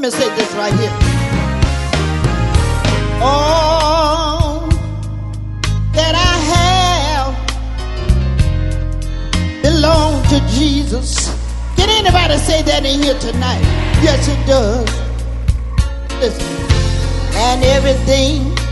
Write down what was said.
me say this right here. All that I have belong to Jesus. Can anybody say that in here tonight? Yes, it does. Listen. And everything